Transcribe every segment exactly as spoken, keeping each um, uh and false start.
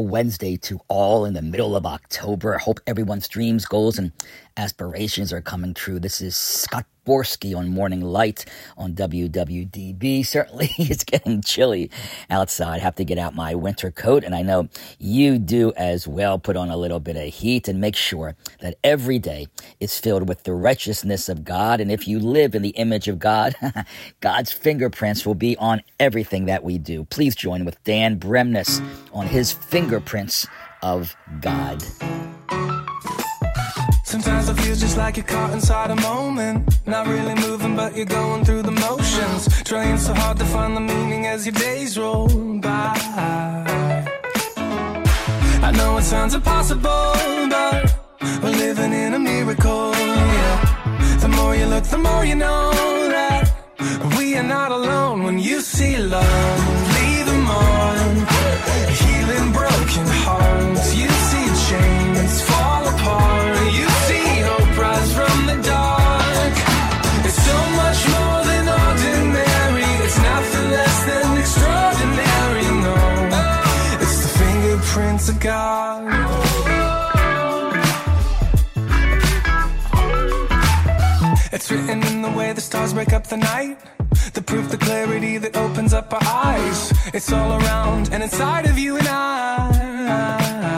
wonderful Wednesday to all in the middle of October. I hope everyone's dreams, goals, and aspirations are coming true. This is Scott Borsky on Morning Light on W W D B. Certainly it's getting chilly outside. I have to get out my winter coat, and I know you do as well. Put on a little bit of heat and make sure that every day is filled with the righteousness of God. And if you live in the image of God, God's fingerprints will be on everything that we do. Please join with Dan Bremnes on his fingerprints of God. Sometimes I feel just like you're caught inside a moment. Not really moving, but you're going through the motions. Trying so hard to find the meaning as your days roll by. I know it sounds impossible, but we're living in a miracle, yeah. The more you look, the more you know that we are not alone. When you see love, leave them on. Healing broken hearts. You see chains fall apart. You see hope rise from the dark. It's so much more than ordinary. It's nothing less than extraordinary, no. It's the fingerprints of God. It's written in the way the stars break up the night. The proof, the clarity that opens up our eyes. It's all around and inside of you and I.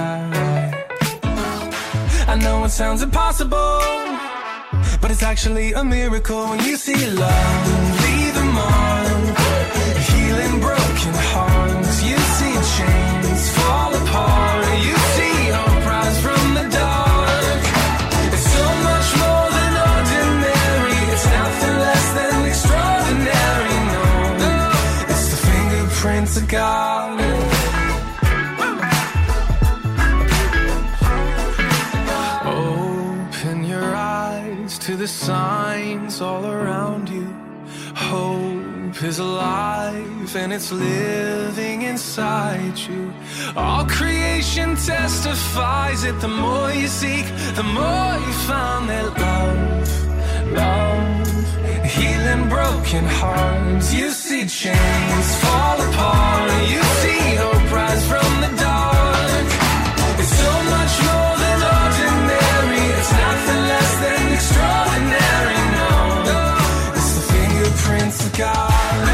I know it sounds impossible, but it's actually a miracle when you see love. Leave them on. Healing broken hearts. You see chains fall apart. You see hope rise from the dark. It's so much more than ordinary. It's nothing less than extraordinary, no. It's the fingerprints of God. Open your eyes to the signs all around you. Hope is alive and it's living inside you. All creation testifies it. The more you seek, the more you find that love, love, healing broken hearts. You see chains fall apart. You see hope rise from the dark. It's so much more than ordinary. It's nothing less than extraordinary, no. It's the fingerprints of God.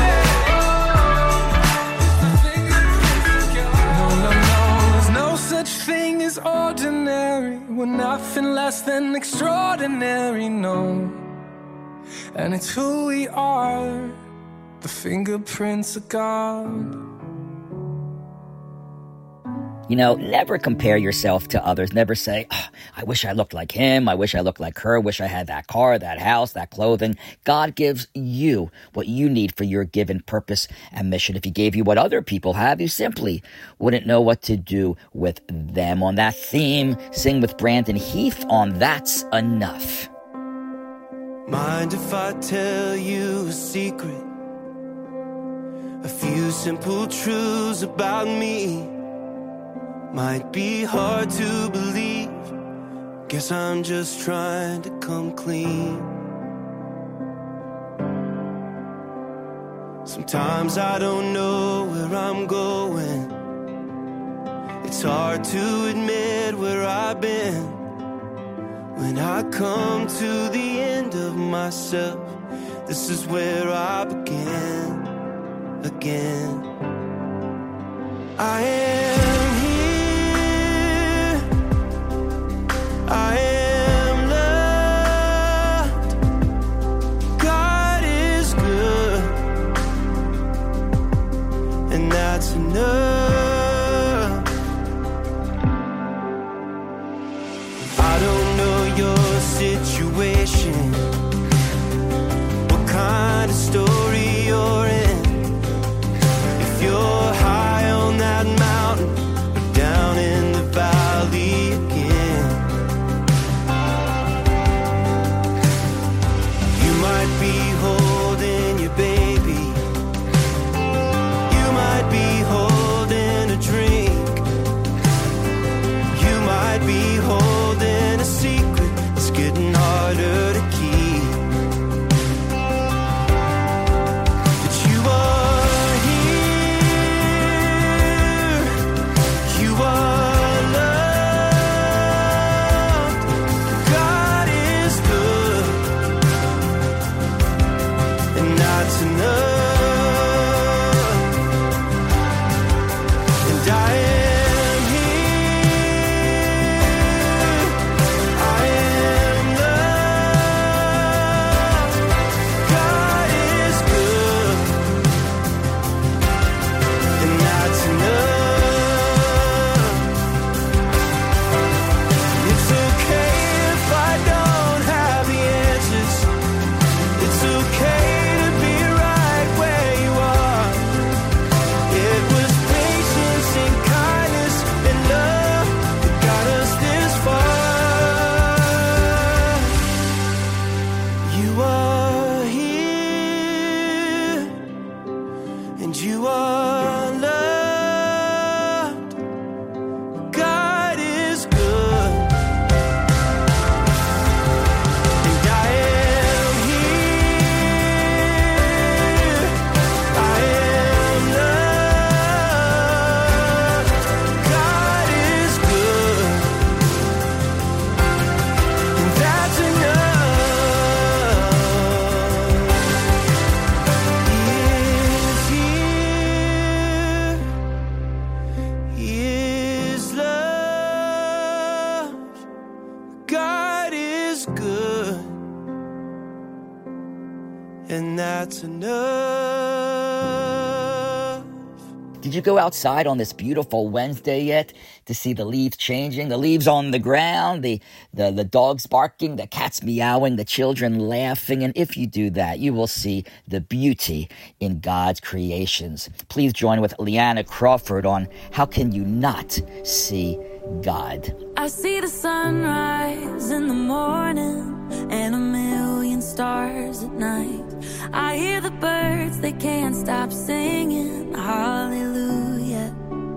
No, no, no, there's no such thing as ordinary. We're nothing less than extraordinary, no. And it's who we are, the fingerprints of God. You know, never compare yourself to others. Never say, oh, I wish I looked like him. I wish I looked like her. Wish I had that car, that house, that clothing. God gives you what you need for your given purpose and mission. If he gave you what other people have, you simply wouldn't know what to do with them. On that theme, sing with Brandon Heath on That's Enough. Mind if I tell you a secret? A few simple truths about me. Might be hard to believe. Guess I'm just trying to come clean. Sometimes I don't know where I'm going. It's hard to admit where I've been. When I come to the end of myself, this is where I begin again. I am here, I am loved. God is good, and that's enough. I don't know your situation, what kind of story you're in. If you're high on that mountain or down in the valley again, you might be holding your baby, you might be holding a drink, you might be holding a secret that's getting harder to keep. that's enough. Did you go outside on this beautiful Wednesday yet to see the leaves changing? The leaves on the ground, the, the, the dogs barking, the cats meowing, the children laughing. And if you do that, you will see the beauty in God's creations. Please join with Leanna Crawford on How Can You Not See God? I see the sunrise in the morning and a million stars at night. I hear the birds, they can't stop singing hallelujah.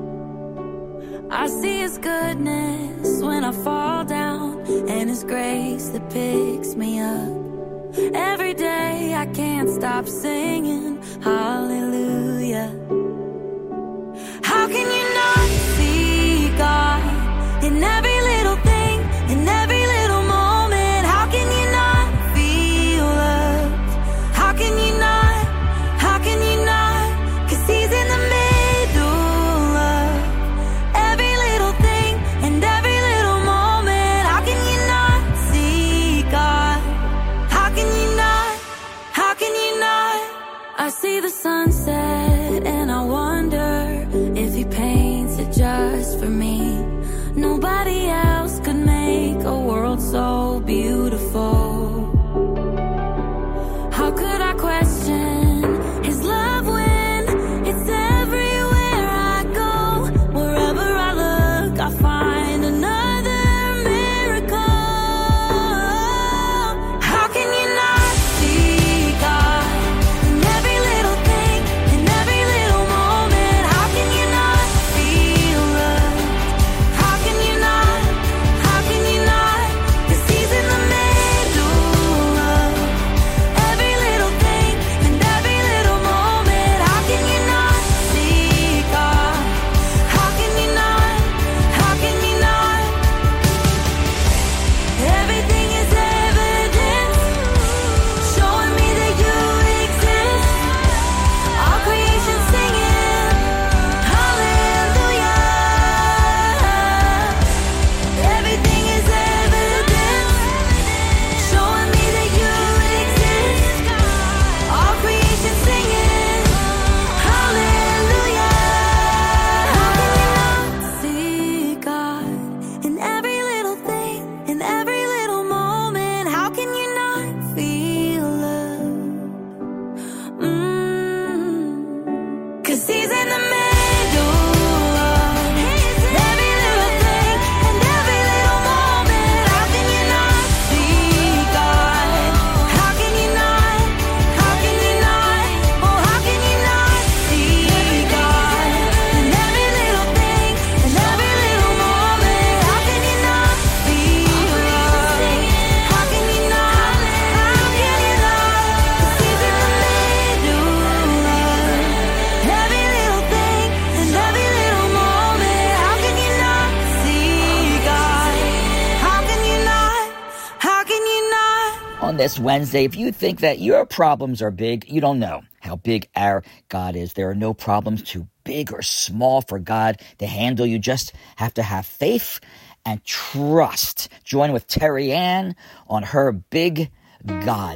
I see his goodness when I fall down and his grace that picks me up. Every day I can't stop singing hallelujah. How can you not see God in every little thing, in every little moment? How can you not feel loved? How can you not, how can you not? 'Cause he's in the middle of every little thing and every little moment. How can you not see God? How can you not, how can you not? I see the sunset and I wonder if he paints it just for me. Nobody else could make a world so beautiful. How could I question his love when it's everywhere I go? Wherever I look, I find another miracle. How can you not see God in every little thing, in every little moment? How can you not feel love? How can you not, how can you not? 'Cause he's in the middle of every little thing and every little moment. How can you not see God? How can you not, how can you not? Everything is evidence, showing me that you exist. All creation singing hallelujah. Everything is evidence, showing me that you exist. All creation singing hallelujah. How can you not see God in every little thing, in every little moment? How can you not feel love? Mm. 'Cause he's in the middle of every little thing and every little moment. How can you not see God? How can you not, how can you not? Oh, how can you not see God in every little thing and every little moment? How can you not feel love? How can you not, how can you not? 'Cause he's in the middle of every little thing and every little moment. How can you not see God? How can you not, how can you not? On this Wednesday, if you think that your problems are big, you don't know how big our God is. There are no problems too big or small for God to handle. You just have to have faith and trust. Join with Terry Ann on her Big God.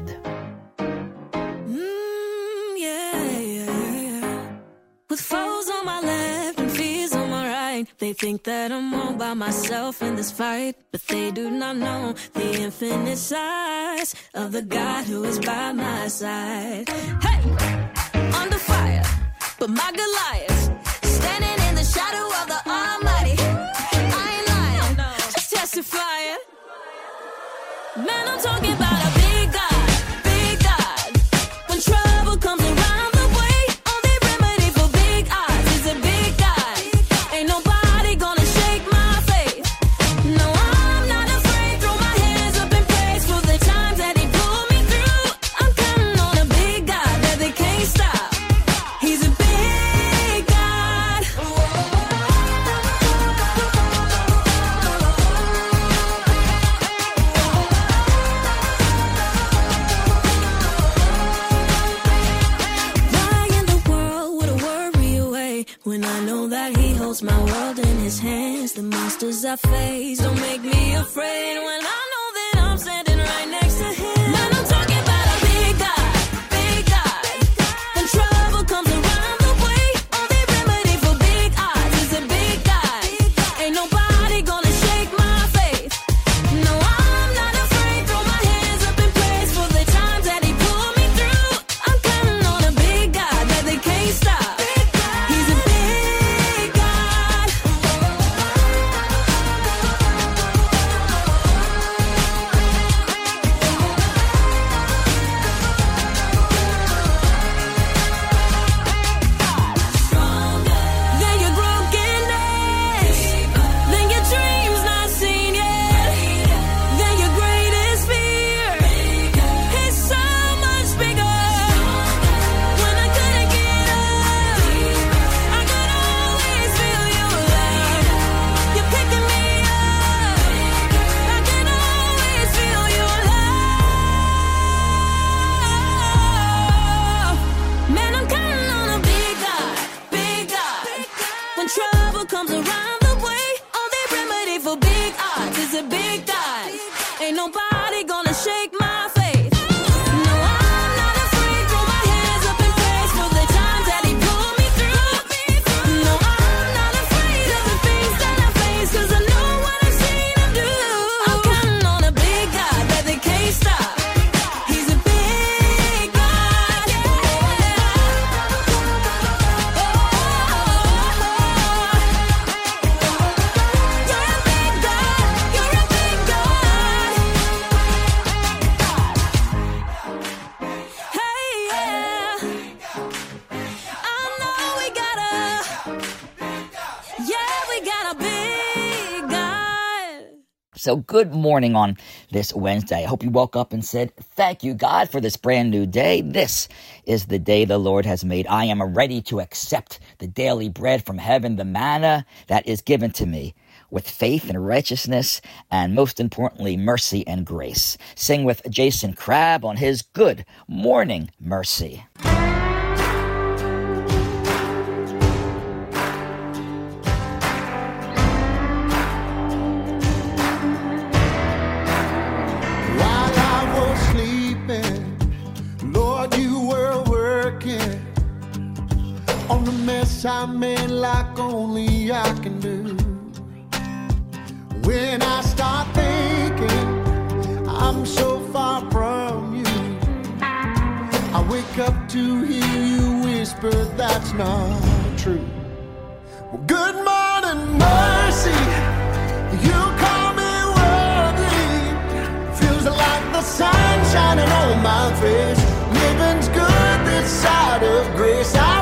Mm, yeah, yeah, yeah. With foes on my left and fears on my right, they think that I'm all by myself in this fight, but they do not know the infinite size of the God who is by my side. Hey, under fire, but my Goliath standing in the shadow of the Almighty. I ain't lying, just testifying. Man, I'm talking about a big God, big God. When trouble comes around the way, only remedy for big odds is a big God. Ain't nobody gonna shake my faith. No, I'm not afraid. Throw my hands up in praise for the times that he pulled me through. I'm counting on a big God that they can't stop. He's a big God. Why in the world would I worry away when I know that he holds my world in his hands? The monsters I face don't make me afraid when I know that I'm standing right next to him. Man, I'm talking about a big God, big God. He's a big God. Ain't nobody gonna shake my faith. No, I'm not afraid. Throw my hands up in praise for the times that he pulled me through. No, I'm not afraid of the things that I face, 'cause I know what I've seen him do. I'm counting on a big God that they can't stop. He's a big God. Yeah. So good morning on this Wednesday. I hope you woke up and said, thank you, God, for this brand new day. This is the day the Lord has made. I am ready to accept the daily bread from heaven, the manna that is given to me with faith and righteousness, and most importantly, mercy and grace. Sing with Jason Crabb on his Good Morning Mercy. On the mess I made like only I can do. When I start thinking I'm so far from you, I wake up to hear you whisper that's not true. Well, good morning, mercy. You call me worthy. Feels like the sun shining on my face. Living's good this side of grace. I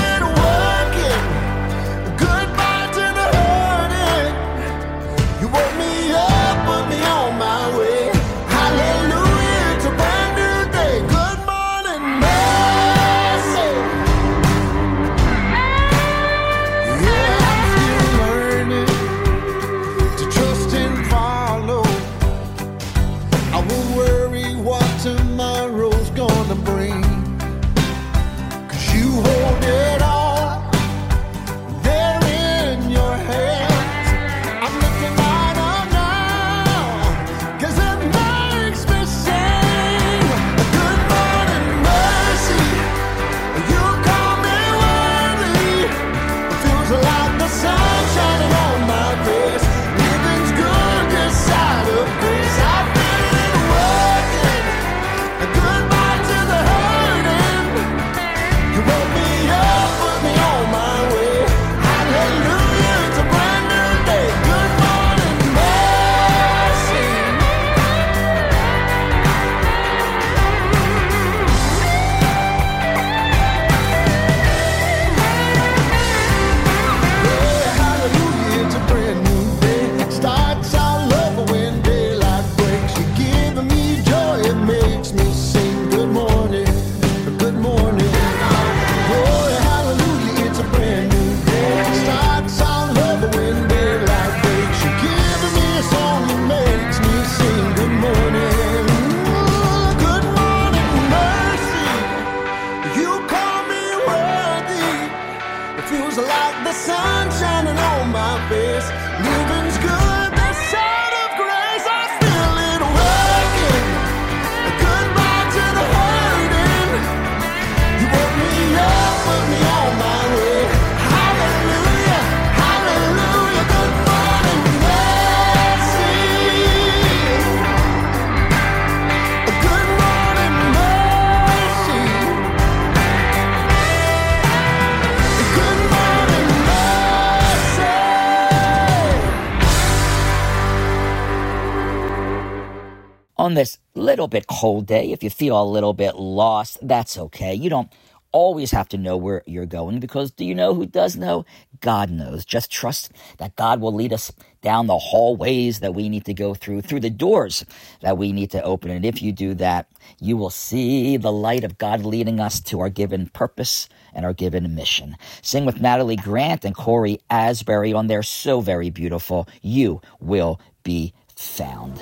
On this little bit cold day, if you feel a little bit lost, that's okay. You don't always have to know where you're going, because do you know who does know? God knows. Just trust that God will lead us down the hallways that we need to go through, through the doors that we need to open. And if you do that, you will see the light of God leading us to our given purpose and our given mission. Sing with Natalie Grant and Corey Asbury on their So Very Beautiful, You Will Be Found.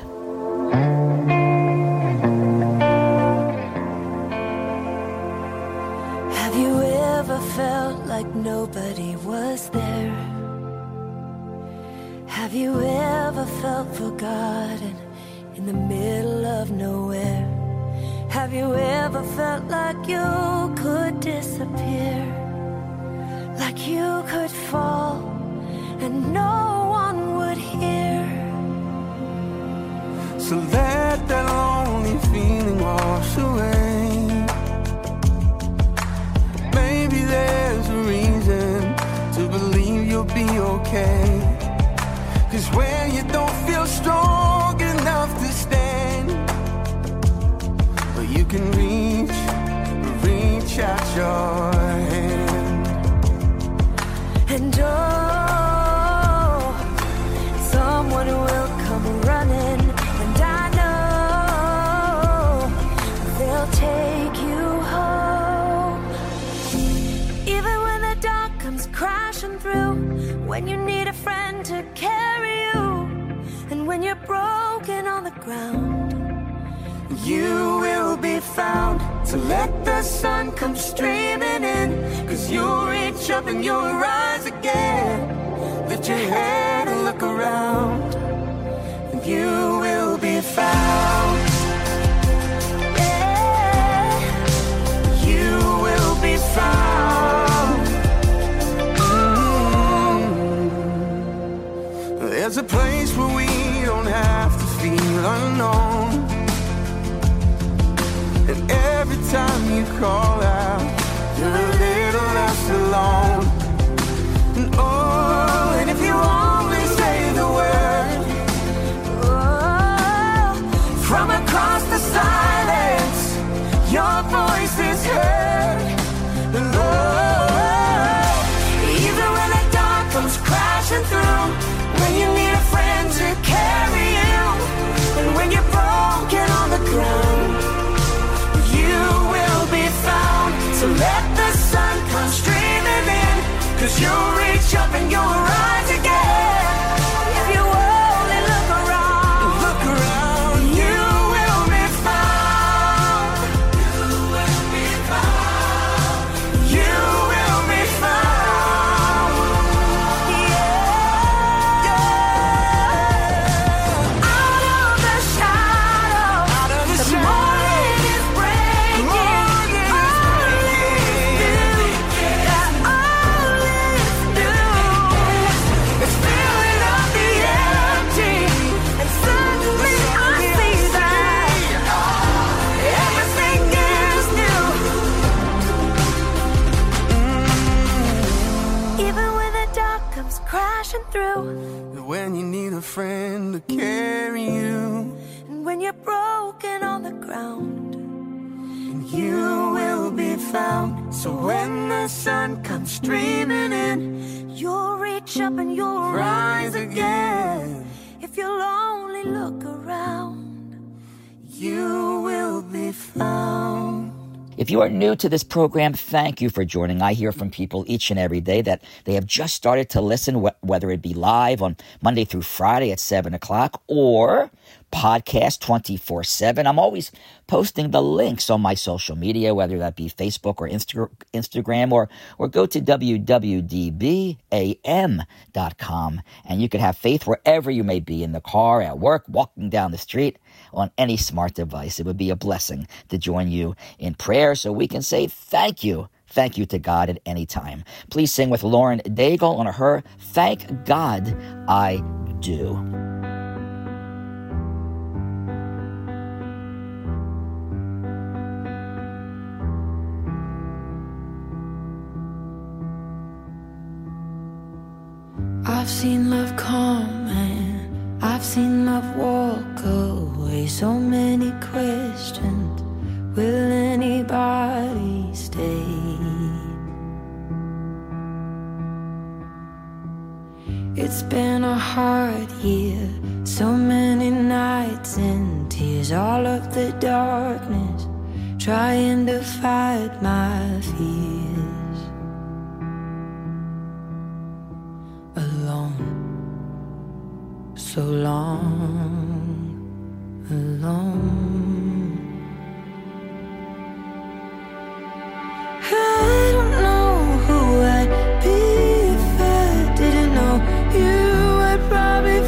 Have you ever felt like nobody was there? Have you ever felt forgotten in the middle of nowhere? Have you ever felt like you could disappear? Like you could fall and no one would hear? So let that lonely feeling wash away. Maybe there's a reason to believe you'll be okay. Cause when you don't feel strong enough to stand, well, you can reach, reach out your hand. And oh, someone will come running, and I know they'll take you home. Even when the dark comes crashing through, when you need a friend to carry you, and when you're broken on the ground, you will be found. So let the sun come streaming in, cause you'll reach up and you'll rise again. Lift your head and look around, and you will be found. yeah, You will be found. Mm-hmm. There's a place where we don't have to feel unknown. And every time you call out, you're a little less alone. And oh, and if you only say the word, oh, from across the silence, your voice is heard. And oh, even when the dark comes crashing through, when you need a friend to carry you, and when you're broken on the ground, you will be found. So let the sun come streaming in, cause you'll reach up and you'll rise again. if you only look around, Look around, you will be found. You will be found. You will be found. yeah, yeah. Out of the shadow, Out of the the shadow. morning is breaking. Morning is breaking. That all is new. It's filling up the empty, And suddenly I see that everything is new. even when the dark comes crashing through, When you need a friend to carry you, and when you're broken on the ground, you will be found. So when the sun comes streaming in, you'll reach up and you'll rise again. if you'll only look around. You will be found. If you are new to this program, thank you for joining. I hear from people each and every day that they have just started to listen, wh- whether it be live on Monday through Friday at seven o'clock or podcast twenty-four seven. I'm always posting the links on my social media, whether that be Facebook or Insta- Instagram, or, or go to w w d b a m dot com. And you can have faith wherever you may be, in the car, at work, walking down the street, on any smart device. It would be a blessing to join you in prayer so we can say thank you. Thank you to God at any time. Please sing with Lauren Daigle on her Thank God I Do. I've seen love come and I've seen love walk away. So many questions, will anybody stay? It's been a hard year, so many nights and tears, all of the darkness, trying to fight my fears. Alone, so long, alone. I don't know who I'd be if I didn't know you. I'd probably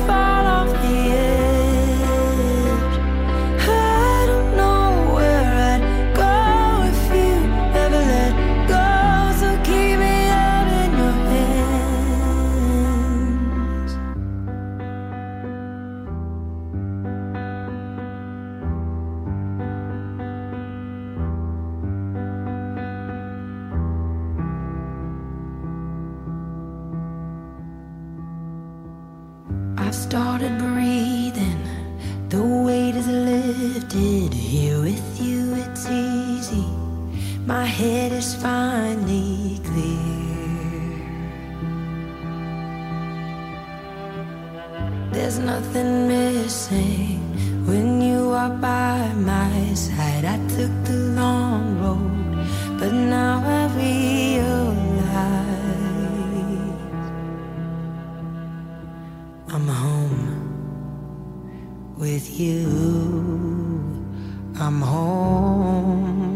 started breathing, the weight is lifted. Here with you it's easy, my head is finally clear. There's nothing missing when you are by my side. I took the long road, but now I realize I'm home with you. I'm home.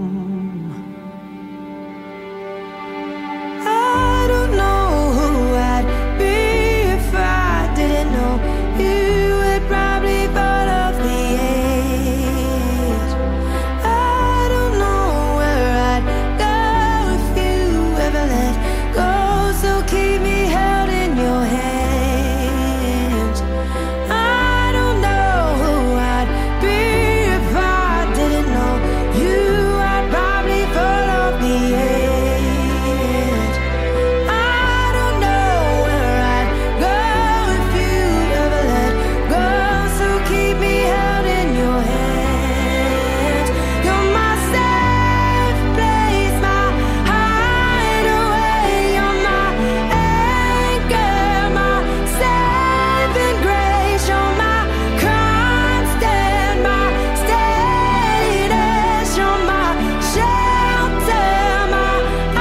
I don't know who I'd be if I didn't know you had probably thought of the edge. I don't know where I'd go if you ever let go, so keep me held in your hands. I don't know who I'd be if I didn't know you. I'd probably fall off the edge. I don't know where I'd go if you ever let go, so keep me held in your hands. You're my safe place, my hideaway. You're my anchor, my saving grace. You're my constant, my steadiness. You're my shelter, my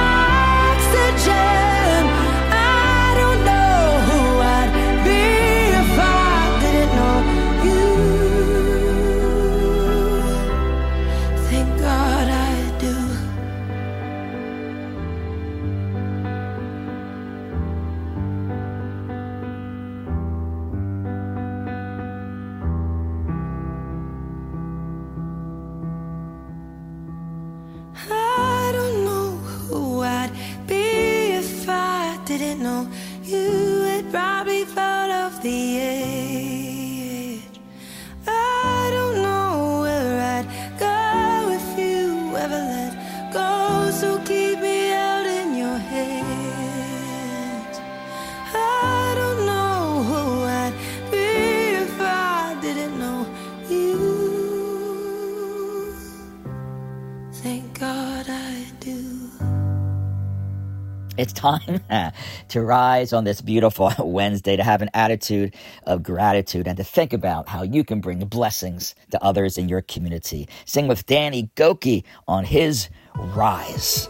oxygen. I don't know who I'd be if I didn't know you. Thank God I do. I don't know who I'd be if I didn't know you had probably thought of the edge. I don't know where I'd go if you ever let go, so keep me held in your hands. I don't know who I'd be if I didn't know you. Thank God I do. It's time to rise on this beautiful Wednesday, to have an attitude of gratitude and to think about how you can bring blessings to others in your community. Sing with Danny Gokey on his Rise.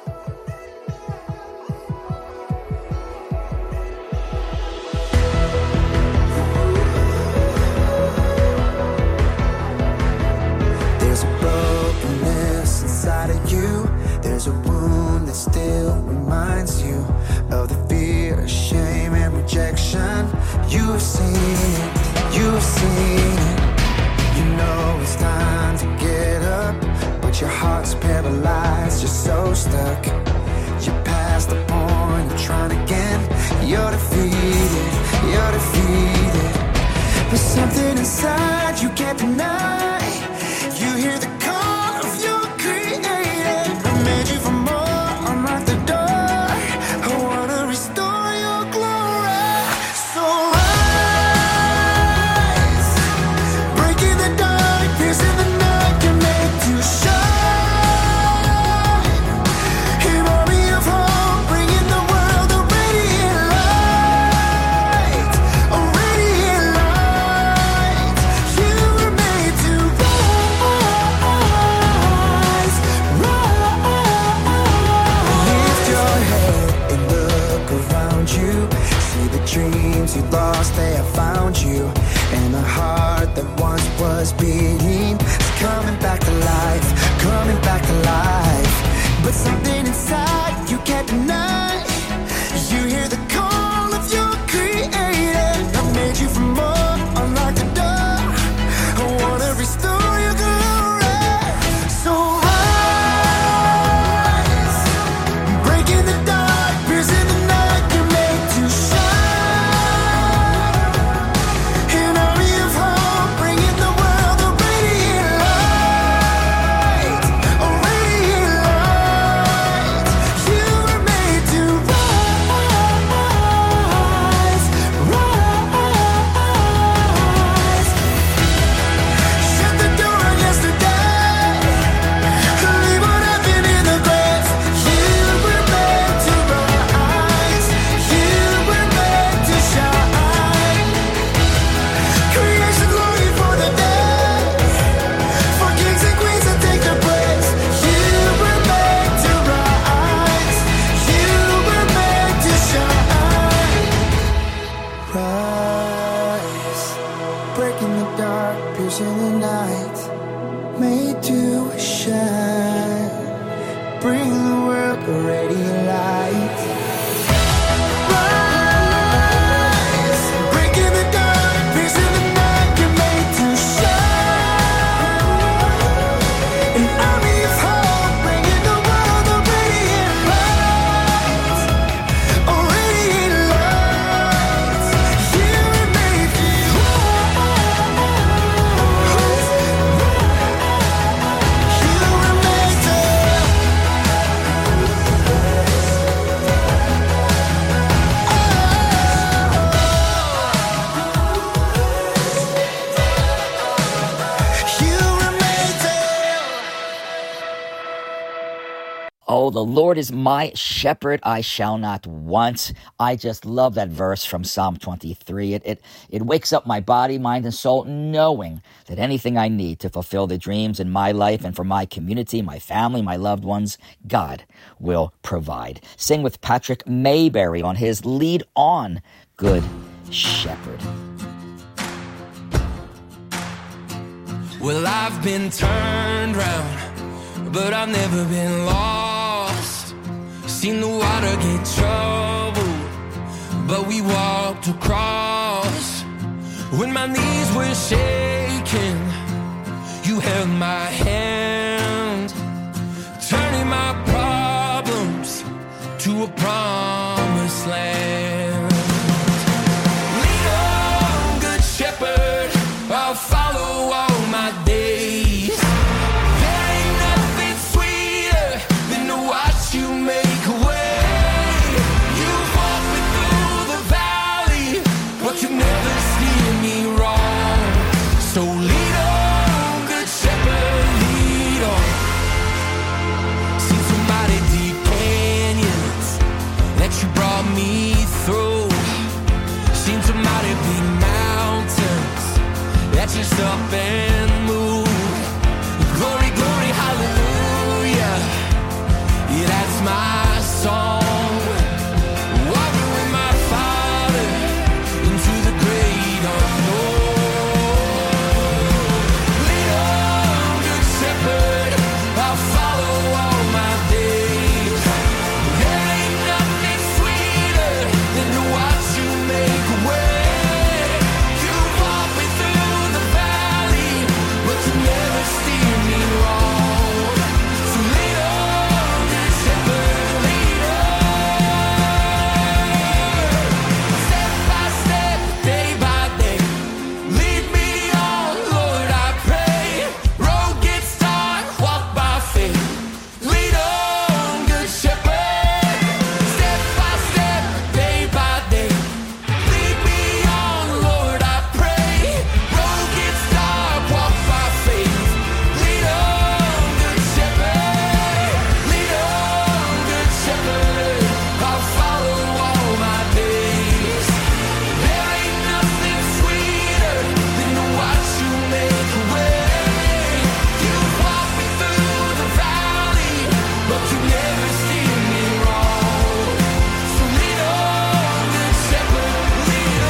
There's a brokenness inside of you. There's a wound that still reminds you of the fear, shame, and rejection. You've seen it, you've seen it. You know it's time to get up, but your heart's paralyzed, you're so stuck. You're past the point of trying again. You're defeated, you're defeated. But something inside you can't deny. You hear the call of your creator. I made you for more, unlock the door. I wanna restore your glory. So rise, breaking the dark, piercing the night. You're made to shine. An army of hope, bringing the world a radiant light, a radiant light. You were made to rise, rise. Lift your head and look around you. See the dreams you lost, they have found you. And a heart that once was beating is coming back to life, coming back to life. But something inside you can't deny. You hear the call of your creator. I made you for more, unlock the door. I wanna restore your glory. So rise, breaking the dark, piercing the night. You're made to shine. An army of hope, bringing the world a radiant light. dark, piercing the night, made to shine, bring the world a radiant light. Rise, breaking the dark, piercing the night, you're made to shine. An army of hope, bringing the world a radiant light, a radiant light. You were made to Oh, the Lord is my shepherd, I shall not want. I just love that verse from Psalm twenty-three. It, it, it wakes up my body, mind, and soul, knowing that anything I need to fulfill the dreams in my life and for my community, my family, my loved ones, God will provide. Sing with Patrick Mayberry on his Lead On, Good Shepherd. Well, I've been turned round, but I've never been lost. Seen the water get troubled, but we walked across. When my knees were shaking, you held my hand, turning my problems to a promised land. Lead on, good shepherd, I'll follow all my days. There ain't nothing sweeter than to watch you make a way. You've walked me through the valley, but you never steer me wrong. So lead on, good shepherd, lead on. Seen some mighty deep canyons that you brought me through. Seen some mighty big mountains that just up and move. Glory, glory, hallelujah. Yeah, that's my song. Walking with my Father into the great unknown. Lead on, good shepherd, I'll follow all my days. There ain't nothing sweeter than to watch you make a way. You walk me through the valley, but you never steer me wrong. So lead on, good shepherd, lead on. Step by step, day by day, lead me on, Lord, I pray. Road gets dark, walk by faith. Lead on, good shepherd. Step by step, day by day, lead me on, Lord, I pray. Road gets dark, walk by faith. Lead on, good shepherd. Lead on, good shepherd. I'll follow all my days. There ain't nothing sweeter than to watch you make a way. You walk me through the valley, but you never steer me wrong. So lead on, good shepherd, lead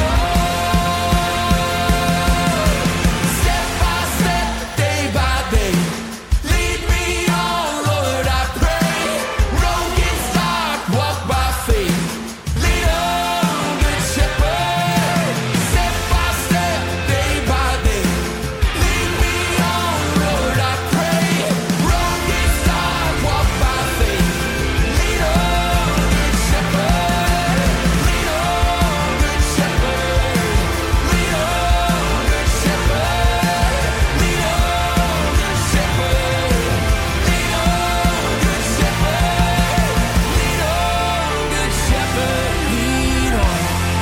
on. Step by step, day by day, lead me on, Lord, I pray. Road gets dark, walk by faith. Lead on, good shepherd. Step by step, day by day, lead me on, Lord, I pray. Road gets dark, walk by faith. Lead on, good shepherd. Lead on, good shepherd. Lead on, good shepherd. Lead on, good shepherd. Lead on, good shepherd. Lead on, good shepherd. Lead on.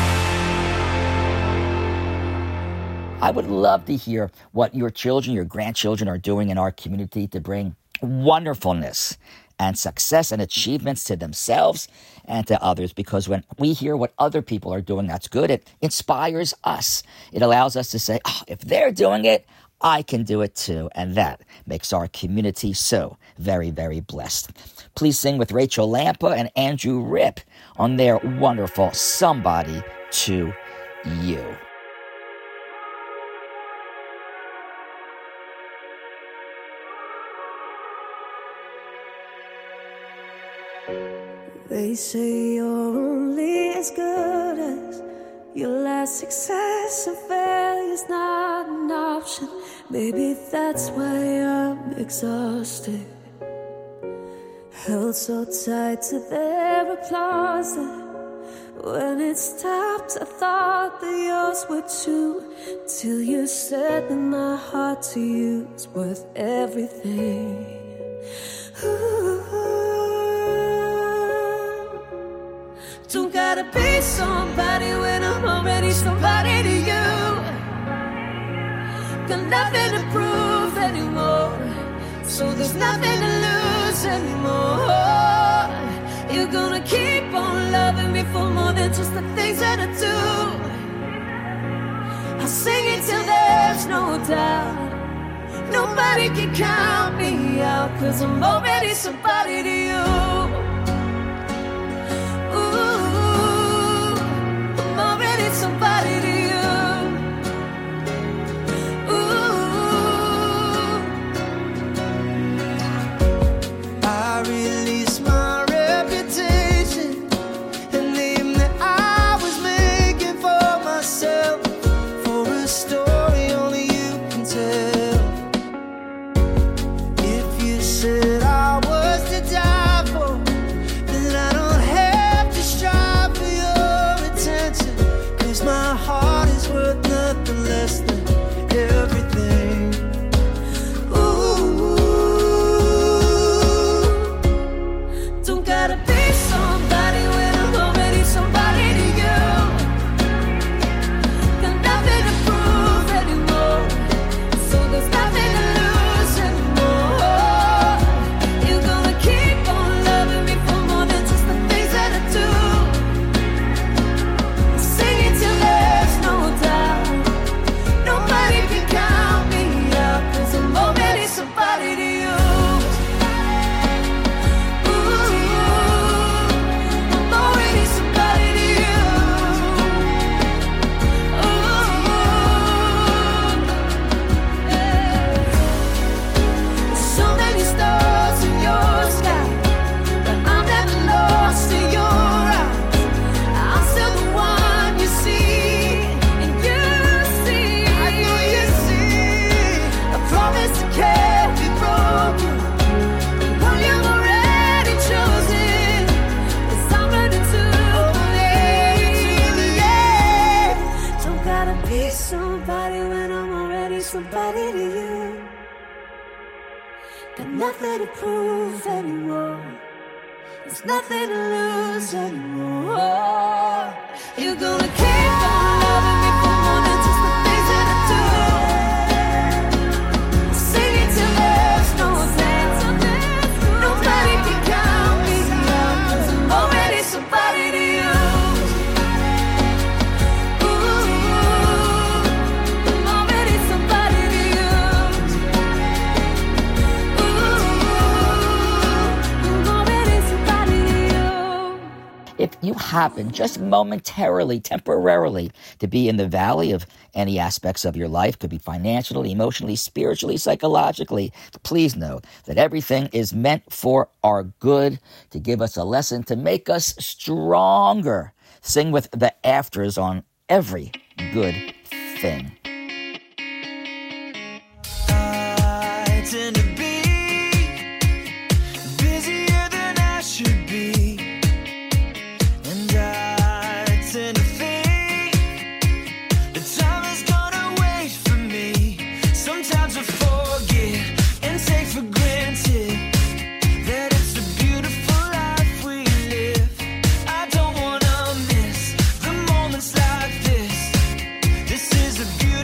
I would love to hear what your children, your grandchildren are doing in our community to bring wonderfulness and success and achievements to themselves and to others, because when we hear what other people are doing that's good, it inspires us. It allows us to say, oh, if they're doing it, I can do it too. And that makes our community so very, very blessed. Please sing with Rachel Lampa and Andrew Ripp on their wonderful Somebody to You. They say you're only as good as your last success, and failure's not an option. Maybe that's why I'm exhausted, held so tight to their applause that when it stopped, I thought that yours would too. Till you said that my heart to you is worth everything. Ooh. Don't gotta be somebody when I'm already somebody to you. Got nothing to prove anymore, so there's nothing to lose anymore. You're gonna keep on loving me for more than just the things that I do. I'll sing it till there's no doubt. Nobody can count me out, 'cause I'm already somebody to you. Ooh, I'm already somebody to you. Ooh, I release my reputation, the name that I was making for myself, for a story only you can tell. If you said I was to die for, then I don't have to strive for your attention, 'cause my heart is worth nothing less than everything. ooh. Don't gotta be somebody when I'm already somebody to you. Got nothing to prove anymore, so there's nothing to lose anymore. You're gonna keep on loving me for more than just the things that I do. Sing it till there's no doubt. Nobody can count me out, 'cause I'm already somebody to you. Ooh, I'm already somebody to you. Ooh, yeah. So many stars in your sky, but I'm never lost in your eyes. I'm still the one you see, and you see. I know you see. A promise that can't be broken. One you've already chosen, 'cause I'm ready to believe. Yeah. Don't gotta be somebody when I'm already somebody to you. Got nothing to prove anymore, there's nothing to lose anymore. You're gonna keep on loving me for more than just the things that I do. Sing it till there's no doubt. Nobody can count me out, 'cause I'm already somebody to you. Ooh, I'm already somebody to you. Ooh, I'm already somebody to you. If you happen, just momentarily, temporarily, to be in the valley of any aspects of your life, could be financially, emotionally, spiritually, psychologically, please know that everything is meant for our good, to give us a lesson, to make us stronger. Sing with the afters on every good thing. I tend to be busier than I should be, and I tend to think the time is gonna wait for me. Sometimes I forget and take for granted that it's a beautiful life we live. I don't wanna miss the moments like this. This is a beautiful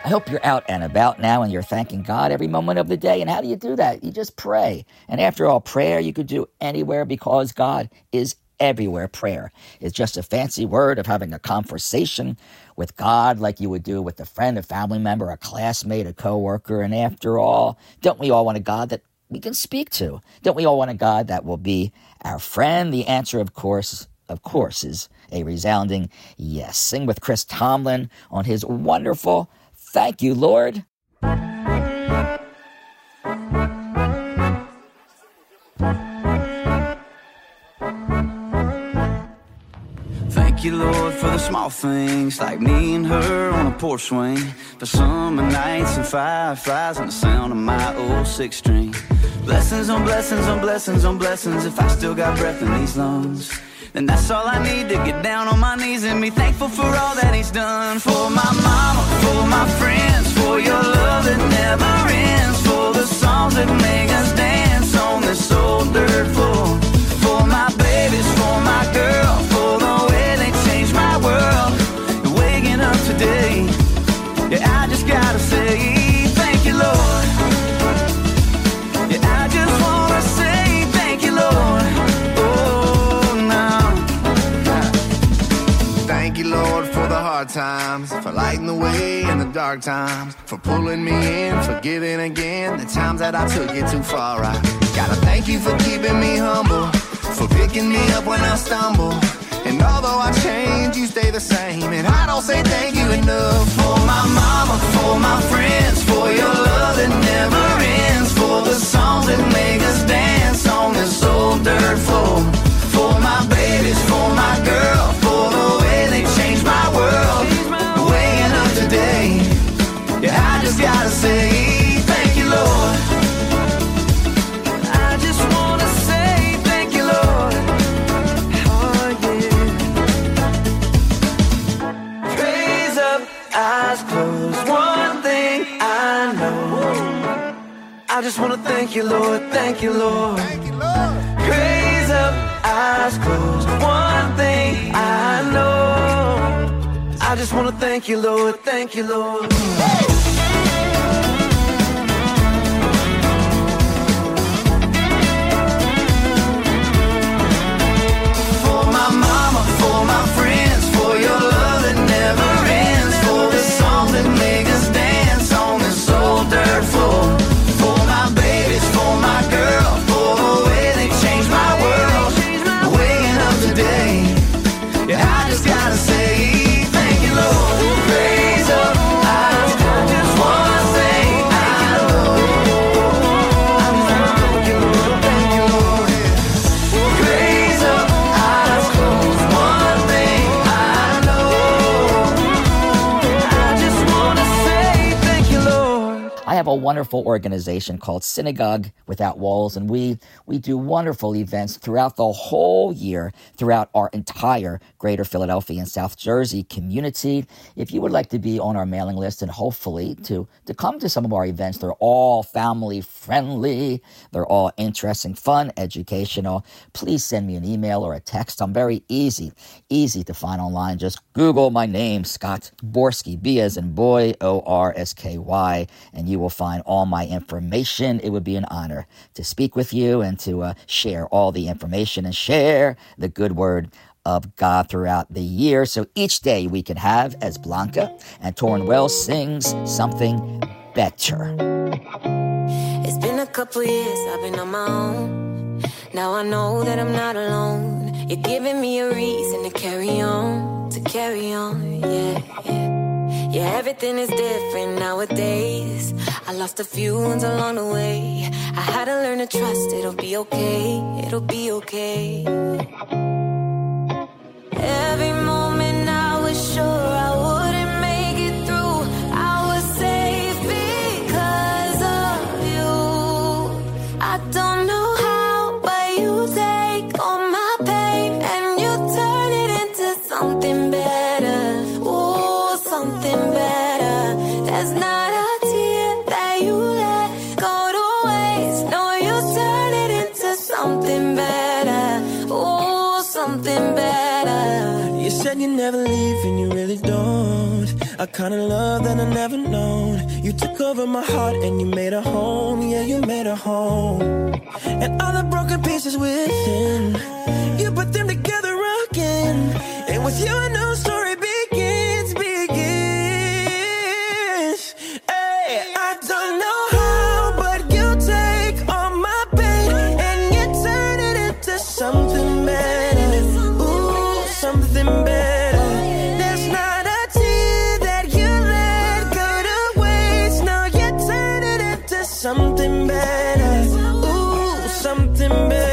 I hope you're out and about now and you're thanking God every moment of the day. And how do you do that? You just pray. And after all, prayer you could do anywhere because God is everywhere. Prayer is just a fancy word of having a conversation with God like you would do with a friend, a family member, a classmate, a coworker. And after all, don't we all want a God that we can speak to? Don't we all want a God that will be our friend? The answer, of course, of course, is a resounding yes. Sing with Chris Tomlin on his wonderful Thank You, Lord. Thank you, Lord, for the small things, like me and her on a porch swing, for summer nights and fireflies and the sound of my old six string. Blessings on blessings on blessings on blessings. If I still got breath in these lungs, then that's all I need to get down on my knees and be thankful for all that he's done. For my mama, for my friends, for your love that never ends, for the songs that make us dance on this old dirt floor. For my babies, for my girl, for the way they changed my world. And waking up today, yeah, I just gotta say thank you, Lord. Yeah, I just wanna say thank you, Lord. Thank you, Lord, for the hard times, for lighting the way in the dark times, for pulling me in, forgiving again the times that I took it too far. I gotta thank you for keeping me humble, for picking me up when I stumble. And although I change, you stay the same, and I don't say thank you enough. For my mama, for my friends, for your love that never ends, for the songs that make us dance on this old dirt floor. For my babies, for my girl, for the way they changed my world. Waking up today, yeah, I just gotta say thank you, Lord. I just wanna say thank you, Lord. Oh, yeah. Praise up, eyes closed, one thing I know. I just wanna thank you, Lord, thank you, Lord. Thank you, Lord. Praise up, eyes closed, one thing I know. I just wanna thank you, Lord, thank you, Lord. For my mama, for my friends, for your love that never ends, for the songs that make us dance on this old dirt floor. For my babies, for my girl, for the way they changed my world. Waking up today, yeah, I just gotta say thank you, Lord. Praise up, I just wanna say thank you, Lord. I just wanna thank you, Lord, thank you, Lord. Praise up, eyes closed, one thing I know. I just wanna say thank you, Lord. I have a wonderful organization called Synagogue Without Walls, and we we do wonderful events throughout the whole year, throughout our entire greater Philadelphia and South Jersey community. If you would like to be on our mailing list and hopefully to, to come to some of our events, they're all family friendly, they're all interesting, fun, educational, please send me an email or a text. I'm very easy, easy to find online. Just Google my name, Scott Borsky, B as in boy, O R S K Y, and you will find all my information. It would be an honor to speak with you and to uh, share all the information and share the good word of God throughout the year. So each day we can have, as Blanca and Torrin Wells sings, something better. It's been a couple years, I've been on my own. Now I know that I'm not alone. You're giving me a reason to carry on, to carry on, yeah, yeah. Yeah, everything is different nowadays. I lost a few ones along the way. I had to learn to trust it'll be okay, it'll be okay. Every moment I was sure I wouldn't make it through. I was safe because of you. I don't know how, but you take all my pain and you turn it into something better. Ooh, something better. There's not a tear that you let go to waste. No, you turn it into something better. Ooh, something better. You said you a kind of love that I never known. You took over my heart and you made a home. Yeah, you made a home. And all the broken pieces within, you put them together again. And with you a new story begins, begins. Hey, I don't know how, but you take all my pain and you turn it into something better. Ooh, something better. There's not a tear that you let go to waste. No, you turn it into something better. Ooh, something better.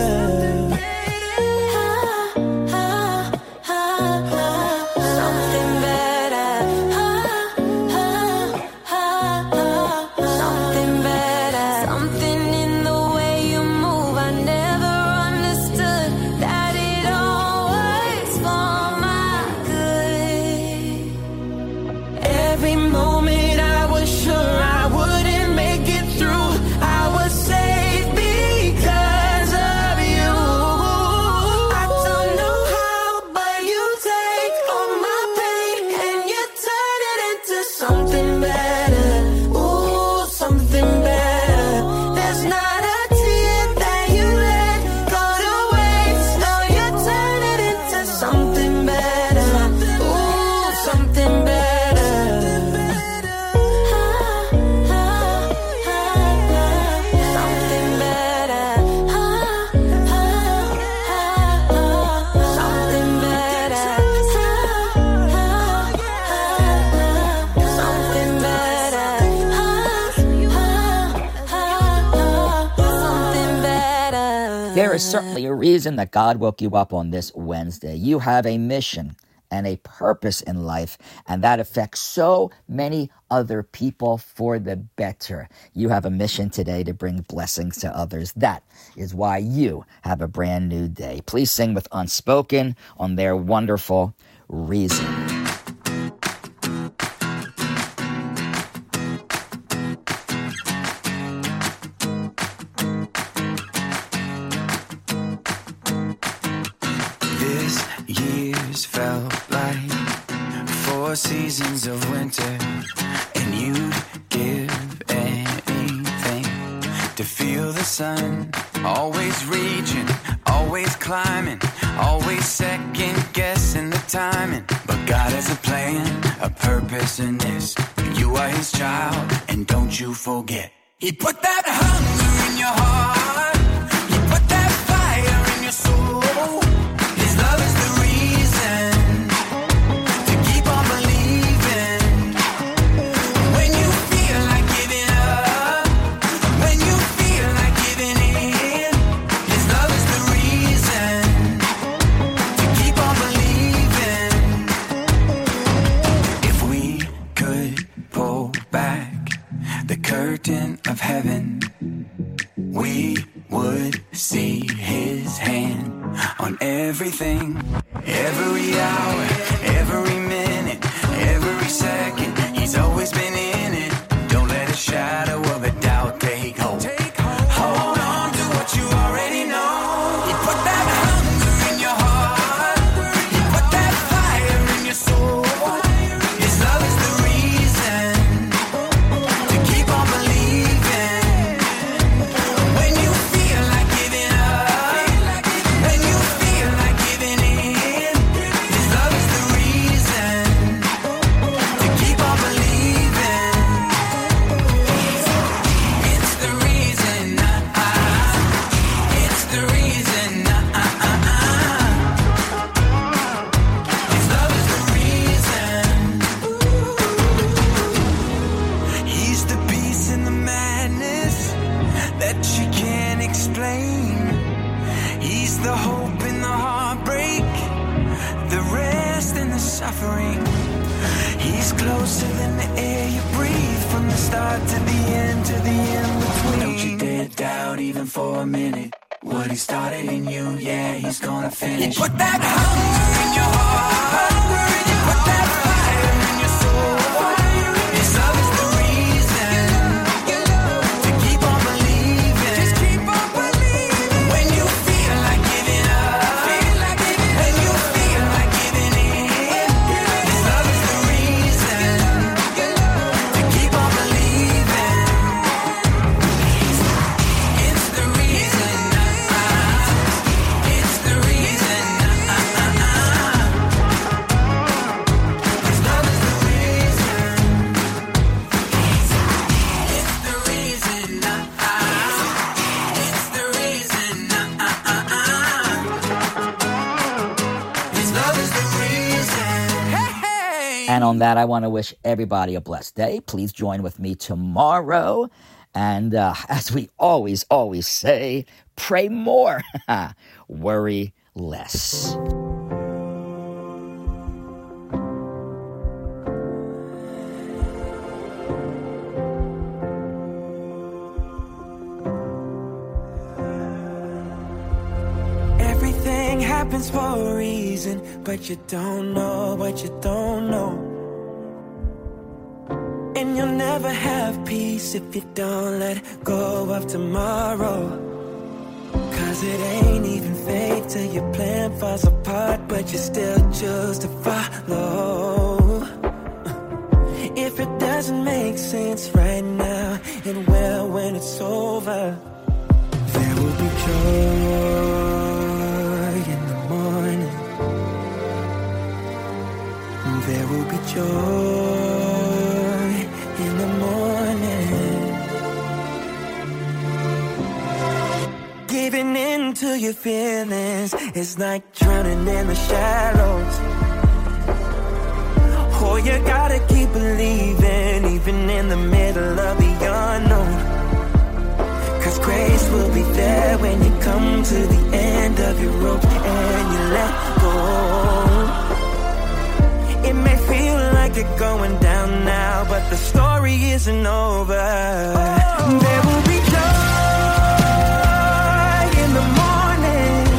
There is certainly a reason that God woke you up on this Wednesday. You have a mission and a purpose in life, and that affects so many other people for the better. You have a mission today to bring blessings to others. That is why you have a brand new day. Please sing with Unspoken on their wonderful Reason. Felt like four seasons of winter, and you'd give anything to feel the sun. Always reaching, always climbing, always second guessing the timing. But God has a plan, a purpose in this. You are his child, and don't you forget, he put that hunger in your heart, he put that fire in your soul. His love is the reason to keep on believing. When you feel like giving up, when you feel like giving in, his love is the reason to keep on believing. If we could pull back the curtain of heaven, we would see his hand on everything. Every hour, every minute, every second, he's always been in it. Don't let a shadow of a doubt take hold. Hold on to what you already know. He put that hunger in your heart, he put that fire in your soul. His love is the reason to keep on believing. When you feel like giving up, when you feel like giving in, his love is the reason to keep on believing. It's the reason, uh, uh, it's the reason, uh, uh, uh, uh. His love is the reason. He's the peace in the madness that you can't explain. He's the hope in the heartbreak, the rest in the suffering. He's closer than the air you breathe, from the start to the end, to the in-between. Don't you dare doubt even for a minute what he started in you, yeah, he's gonna finish. He put that hunger in your heart, he put that fire in your soul. His love is the reason to keep on believing. Just keep on believing. When you feel like giving up, when you feel like giving in, his love is the reason And on that, I want to wish everybody a blessed day. Please join with me tomorrow. And uh, as we always, always say, pray more, worry less. Everything happens for a reason, but you don't know what you don't know. And you'll never have peace if you don't let go of tomorrow. Cause it ain't even fake till your plan falls apart, but you still choose to follow. If it doesn't make sense right now, it will when it's over. There will be joy in the morning. There will be joy in the morning. Giving in to your feelings is like drowning in the shallows. Oh, you gotta keep believing, even in the middle of the unknown. Cause grace will be there when you come to the end of your rope and you let go. It may feel like you're going down now, but the story isn't over. Oh. There will be joy in the morning.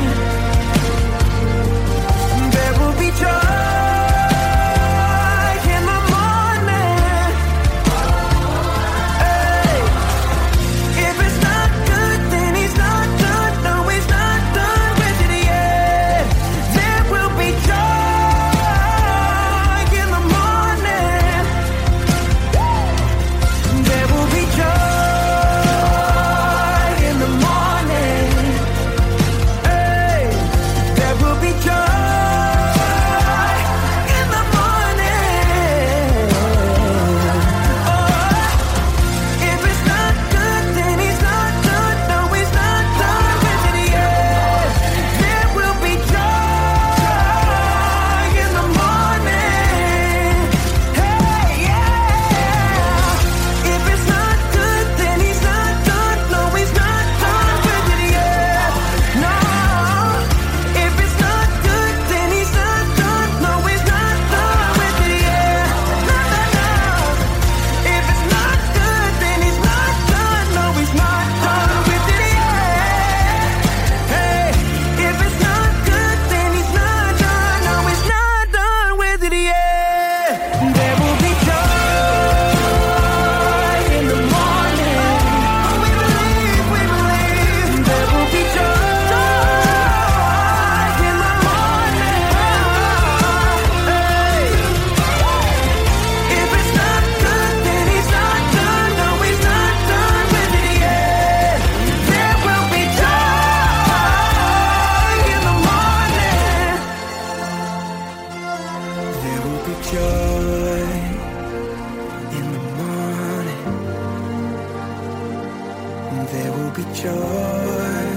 There will be joy. There will be joy